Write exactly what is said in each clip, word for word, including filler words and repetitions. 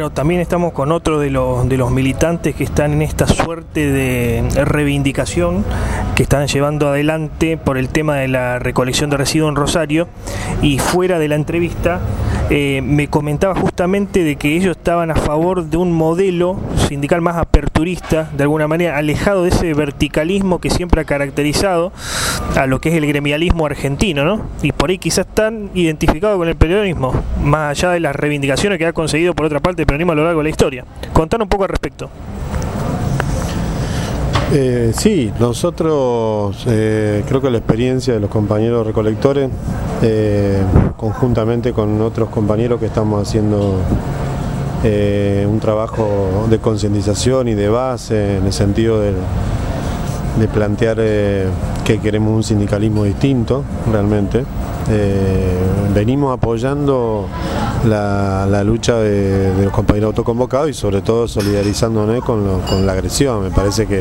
Bueno, también estamos con otro de los, de los militantes que están en esta suerte de reivindicación que están llevando adelante por el tema de la recolección de residuos en Rosario, y fuera de la entrevista eh, me comentaba justamente de que ellos estaban a favor de un modelo sindical más aperturista, de alguna manera alejado de ese verticalismo que siempre ha caracterizado a lo que es el gremialismo argentino, ¿no? Y por ahí quizás están identificados con el peronismo, más allá de las reivindicaciones que ha conseguido por otra parte el peronismo a lo largo de la historia. Contanos un poco al respecto. Eh, sí, nosotros eh, creo que la experiencia de los compañeros recolectores, eh, conjuntamente con otros compañeros que estamos haciendo eh, un trabajo de concientización y de base en el sentido de, de plantear eh, que queremos un sindicalismo distinto realmente. Eh, venimos apoyando la, la lucha de, de los compañeros autoconvocados y sobre todo solidarizándonos con, lo, con la agresión. Me parece que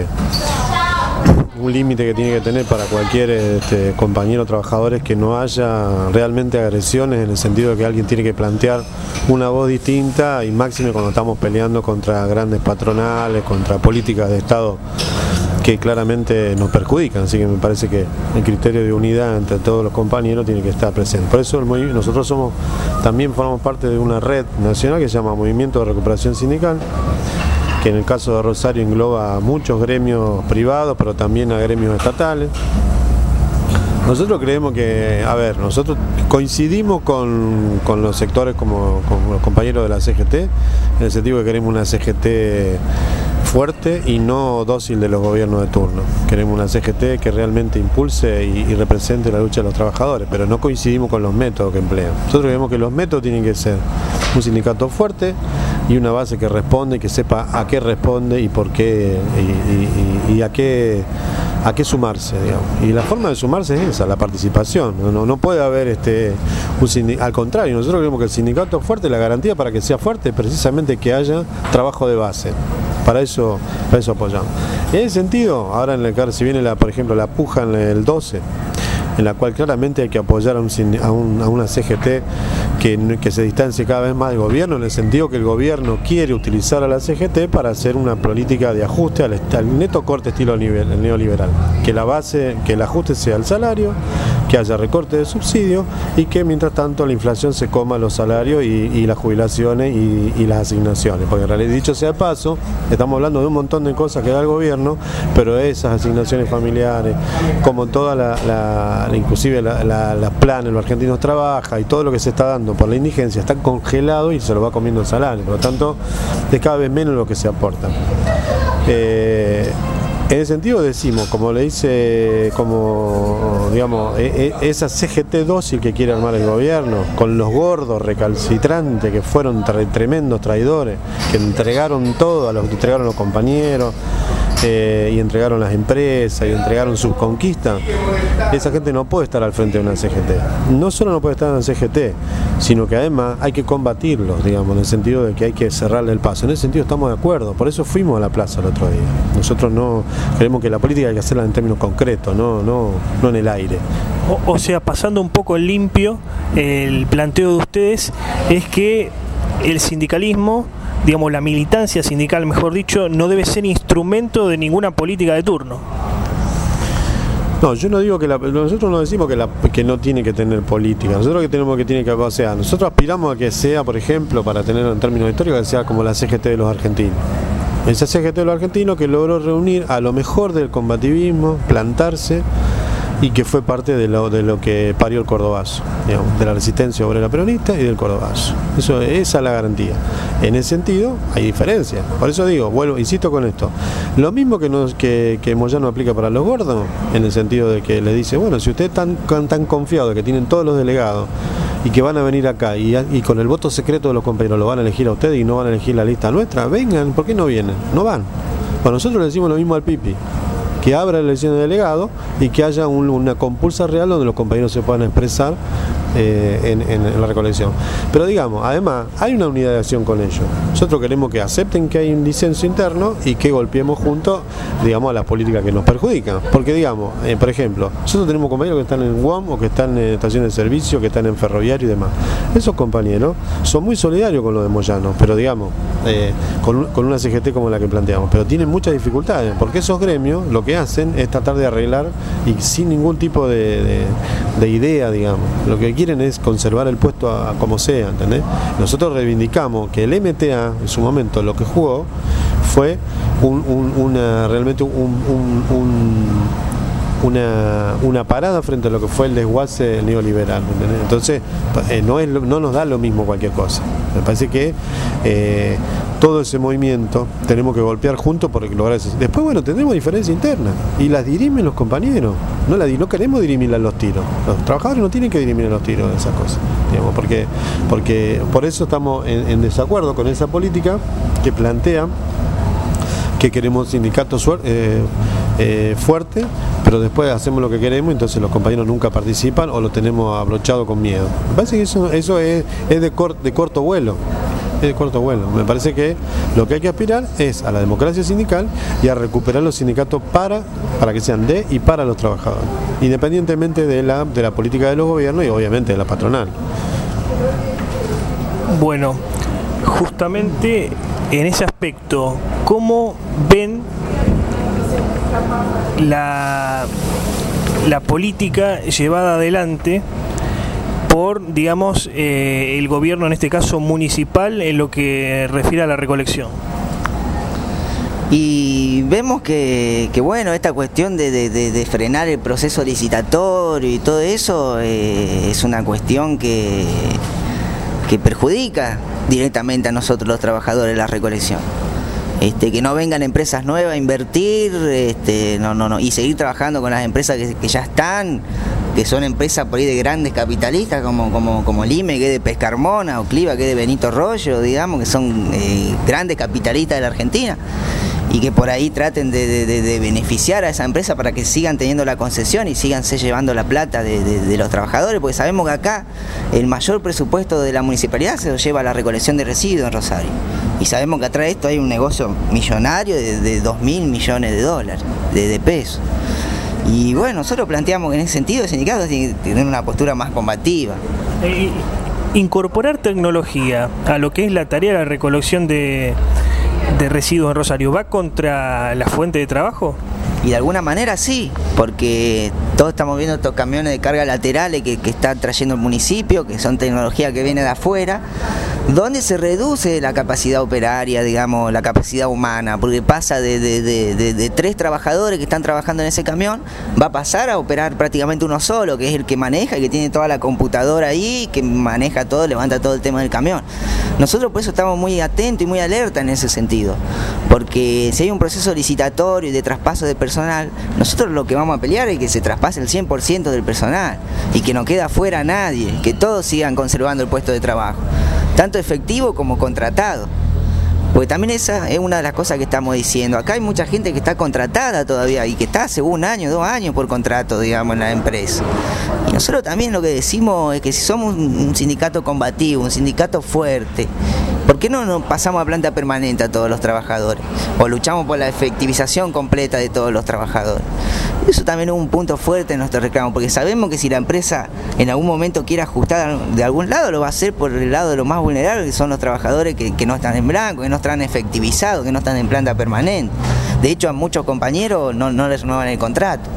un límite que tiene que tener para cualquier este, compañero trabajador es que no haya realmente agresiones, en el sentido de que alguien tiene que plantear una voz distinta, y máxime cuando estamos peleando contra grandes patronales, contra políticas de Estado que claramente nos perjudican. Así que me parece que el criterio de unidad entre todos los compañeros tiene que estar presente. Por eso el nosotros somos, también formamos parte de una red nacional que se llama Movimiento de Recuperación Sindical, que en el caso de Rosario engloba a muchos gremios privados, pero también a gremios estatales. Nosotros creemos que, a ver, nosotros coincidimos con, con los sectores como con los compañeros de la C G T, en el sentido que queremos una C G T fuerte y no dócil de los gobiernos de turno. Queremos una C G T que realmente impulse y, y represente la lucha de los trabajadores, pero no coincidimos con los métodos que emplean. Nosotros creemos que los métodos tienen que ser un sindicato fuerte y una base que responde, que sepa a qué responde y por qué y, y, y a qué a qué sumarse, digamos. Y la forma de sumarse es esa, la participación. No, no puede haber este un sindicato, al contrario, nosotros creemos que el sindicato fuerte, la garantía para que sea fuerte es precisamente que haya trabajo de base. Para eso, para eso apoyamos. En ese sentido, ahora en el caso, si viene la, por ejemplo, la puja en el doce, en la cual claramente hay que apoyar a, un, a, un, a una C G T que, que se distancie cada vez más del gobierno, en el sentido que el gobierno quiere utilizar a la C G T para hacer una política de ajuste al, al neto corte estilo neoliberal, que la base, que el ajuste sea el salario, que haya recorte de subsidios y que mientras tanto la inflación se coma los salarios y, y las jubilaciones y, y las asignaciones, porque en realidad, dicho sea de paso, estamos hablando de un montón de cosas que da el gobierno, pero esas asignaciones familiares, como toda la, la inclusive la, la, las planes, los argentinos trabajan y todo lo que se está dando por la indigencia está congelado y se lo va comiendo el salario, por lo tanto es cada vez menos lo que se aporta. Eh, en ese sentido decimos, como le dice, como digamos, e, e, esa C G T dócil que quiere armar el gobierno, con los gordos recalcitrantes que fueron tre tremendos traidores, que entregaron todo a los que entregaron los compañeros, Eh, y entregaron las empresas y entregaron sus conquistas, esa gente no puede estar al frente de una C G T. No solo no puede estar en la C G T, sino que además hay que combatirlos, digamos, en el sentido de que hay que cerrarle el paso. En ese sentido estamos de acuerdo, por eso fuimos a la plaza el otro día. Nosotros no creemos que la política hay que hacerla en términos concretos, no, no, no en el aire. O, o sea, pasando un poco limpio, el planteo de ustedes es que el sindicalismo, digamos, la militancia sindical, mejor dicho, no debe ser instrumento de ninguna política de turno. No, yo no digo que la, nosotros no decimos que, la, que no tiene que tener política. Nosotros que tenemos que tiene que, o sea, nosotros aspiramos a que sea, por ejemplo, para tenerlo en términos históricos, que sea como la C G T de los argentinos. Esa C G T de los argentinos que logró reunir a lo mejor del combativismo, plantarse, y que fue parte de lo, de lo que parió el Cordobazo, digamos, de la resistencia obrera peronista y del Cordobazo. Eso, esa es la garantía. En ese sentido hay diferencias. Por eso digo, vuelvo, insisto con esto. Lo mismo que, nos, que, que Moyano aplica para los gordos, en el sentido de que le dice, bueno, si ustedes están tan, tan confiados de que tienen todos los delegados y que van a venir acá y, y con el voto secreto de los compañeros lo van a elegir a ustedes y no van a elegir la lista nuestra, vengan, ¿por qué no vienen? No van. Bueno, nosotros le decimos lo mismo al Pipi, que abra la elección de delegado y que haya un, una compulsa real donde los compañeros se puedan expresar eh, en, en, en la recolección. Pero digamos, además, hay una unidad de acción con ellos. Nosotros queremos que acepten que hay un disenso interno y que golpeemos juntos, digamos, a las políticas que nos perjudican. Porque, digamos, eh, por ejemplo, nosotros tenemos compañeros que están en U A M o que están en estaciones de servicio, que están en ferroviario y demás. Esos compañeros son muy solidarios con los de Moyano, pero digamos, eh, con, con una C G T como la que planteamos, pero tienen muchas dificultades, porque esos gremios lo que hacen es tratar de arreglar y sin ningún tipo de, de, de idea, digamos. Lo que quieren es conservar el puesto a, a como sea, ¿entendés? Nosotros reivindicamos que el M T A, en su momento, lo que jugó fue un, un, una, realmente un, un, un Una, una parada frente a lo que fue el desguace neoliberal, ¿entendés? Entonces eh, no, es, no nos da lo mismo cualquier cosa. Me parece que eh, todo ese movimiento tenemos que golpear juntos por lograr eso. Después, bueno, tendremos diferencias internas y las dirimen los compañeros. No, la, no queremos dirimirlas los tiros. Los trabajadores no tienen que dirimir los tiros de esas cosas, digamos, porque, porque por eso estamos en, en desacuerdo con esa política que plantea que queremos sindicatos eh, eh, fuertes, pero después hacemos lo que queremos, entonces los compañeros nunca participan o lo tenemos abrochado con miedo. Me parece que eso, eso es, es de, cor, de corto vuelo. Es de corto vuelo. Me parece que lo que hay que aspirar es a la democracia sindical y a recuperar los sindicatos para, para que sean de y para los trabajadores, independientemente de la, de la política de los gobiernos y obviamente de la patronal. Bueno, justamente en ese aspecto, ¿cómo ven la, la política llevada adelante por, digamos, eh, el gobierno, en este caso municipal, en lo que refiere a la recolección? Y vemos que, que bueno, esta cuestión de, de, de, de frenar el proceso licitatorio y todo eso eh, es una cuestión que, que perjudica directamente a nosotros los trabajadores de la recolección. Este, que no vengan empresas nuevas a invertir, este, no, no, no, y seguir trabajando con las empresas que, que ya están, que son empresas por ahí de grandes capitalistas como, como, como el I M E, que es de Pescarmona, o Cliva, que es de Benito Rollo, digamos, que son eh, grandes capitalistas de la Argentina, y que por ahí traten de, de, de beneficiar a esa empresa para que sigan teniendo la concesión y sigan se llevando la plata de, de, de los trabajadores, porque sabemos que acá el mayor presupuesto de la municipalidad se lo lleva a la recolección de residuos en Rosario. Y sabemos que atrás de esto hay un negocio millonario de, de dos mil millones de dólares, de, de pesos. Y bueno, nosotros planteamos que en ese sentido el sindicato tiene que tener una postura más combativa. Eh, incorporar tecnología a lo que es la tarea de la recolección de, de residuos en Rosario, ¿va contra la fuente de trabajo? Y de alguna manera sí, porque todos estamos viendo estos camiones de carga laterales que, que está trayendo el municipio, que son tecnología que viene de afuera, donde se reduce la capacidad operaria, digamos, la capacidad humana, porque pasa de, de, de, de, de tres trabajadores que están trabajando en ese camión, va a pasar a operar prácticamente uno solo, que es el que maneja y que tiene toda la computadora ahí, que maneja todo, levanta todo el tema del camión. Nosotros por eso estamos muy atentos y muy alerta en ese sentido, porque si hay un proceso licitatorio y de traspaso de personal, nosotros lo que vamos a pelear es que se traspase el cien por ciento del personal y que no quede afuera nadie, que todos sigan conservando el puesto de trabajo, tanto efectivo como contratado. Porque también esa es una de las cosas que estamos diciendo. Acá hay mucha gente que está contratada todavía y que está hace un año, dos años por contrato, digamos, en la empresa. Y nosotros también lo que decimos es que si somos un sindicato combativo, un sindicato fuerte, ¿por qué no nos pasamos a planta permanente a todos los trabajadores? O luchamos por la efectivización completa de todos los trabajadores. Eso también es un punto fuerte en nuestro reclamo, porque sabemos que si la empresa en algún momento quiere ajustar de algún lado, lo va a hacer por el lado de los más vulnerables, que son los trabajadores que, que no están en blanco, que no están efectivizados, que no están en planta permanente. De hecho, a muchos compañeros no, no les renuevan el contrato.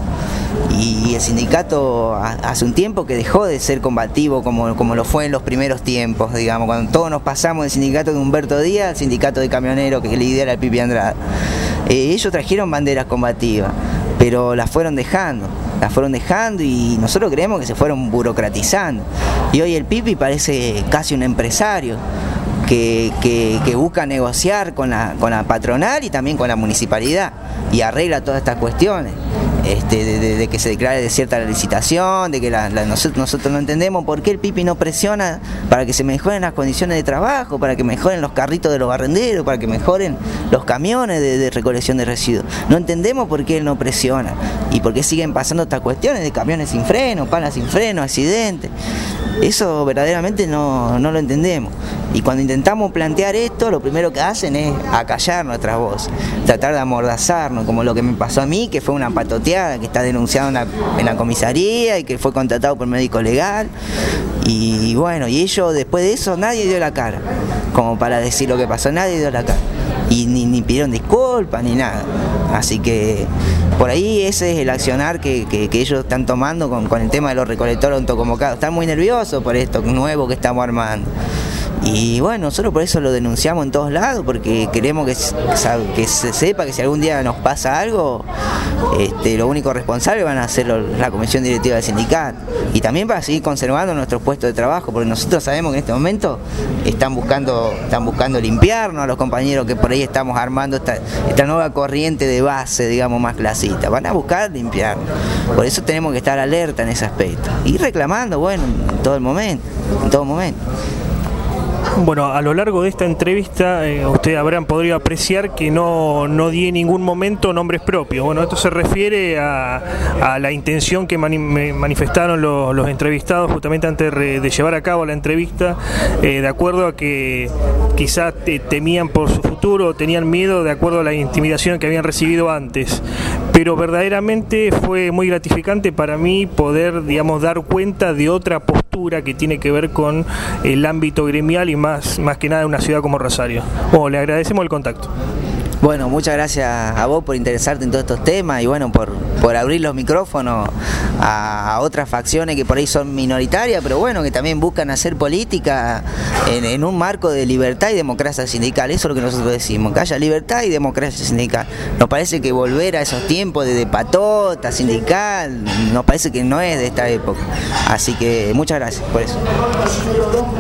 Y el sindicato hace un tiempo que dejó de ser combativo como, como lo fue en los primeros tiempos, digamos, cuando todos nos pasamos del sindicato de Humberto Díaz al sindicato de camioneros que lidera el Pipi Andrade. Eh, ellos trajeron banderas combativas, pero las fueron dejando, las fueron dejando y nosotros creemos que se fueron burocratizando. Y hoy el Pipi parece casi un empresario que, que, que busca negociar con la, con la patronal y también con la municipalidad y arregla todas estas cuestiones. Este, de, de, de que se declare desierta la licitación, de que la, la, nosotros, nosotros no entendemos por qué el Pipi no presiona para que se mejoren las condiciones de trabajo, para que mejoren los carritos de los barrenderos, para que mejoren los camiones de, de recolección de residuos. No entendemos por qué él no presiona y por qué siguen pasando estas cuestiones de camiones sin freno, palas sin freno, accidentes. Eso verdaderamente no, no lo entendemos. Y cuando intentamos plantear esto, lo primero que hacen es acallar nuestras voces, tratar de amordazarnos, como lo que me pasó a mí, que fue una patoteada, que está denunciado en la, en la comisaría y que fue contratado por médico legal. Y bueno, y ellos después de eso nadie dio la cara, como para decir lo que pasó, nadie dio la cara. Y ni, ni pidieron disculpas ni nada. Así que por ahí ese es el accionar que, que, que ellos están tomando con, con el tema de los recolectores autoconvocados. Están muy nerviosos por esto nuevo que estamos armando. Y bueno, nosotros por eso lo denunciamos en todos lados, porque queremos que, que se sepa que si algún día nos pasa algo, este, los únicos responsables van a ser la comisión directiva del sindicato. Y también para seguir conservando nuestros puestos de trabajo, porque nosotros sabemos que en este momento están buscando, están buscando limpiarnos a los compañeros que por ahí estamos armando esta, esta nueva corriente de base, digamos, más clasista. Van a buscar limpiarnos. Por eso tenemos que estar alerta en ese aspecto. Y reclamando, bueno, en todo el momento, en todo momento. Bueno, a lo largo de esta entrevista eh, ustedes habrán podido apreciar que no, no di en ningún momento nombres propios. Bueno, esto se refiere a, a la intención que mani manifestaron los, los entrevistados justamente antes de llevar a cabo la entrevista, eh, de acuerdo a que quizás te, temían por su futuro o tenían miedo de acuerdo a la intimidación que habían recibido antes. Pero verdaderamente fue muy gratificante para mí poder, digamos, dar cuenta de otra postura que tiene que ver con el ámbito gremial y más, más que nada en una ciudad como Rosario. Bueno, le agradecemos el contacto. Bueno, muchas gracias a vos por interesarte en todos estos temas y bueno, por, por abrir los micrófonos a, a otras facciones que por ahí son minoritarias, pero bueno, que también buscan hacer política en, en un marco de libertad y democracia sindical. Eso es lo que nosotros decimos, que haya libertad y democracia sindical. Nos parece que volver a esos tiempos de, de patota sindical, nos parece que no es de esta época. Así que muchas gracias por eso.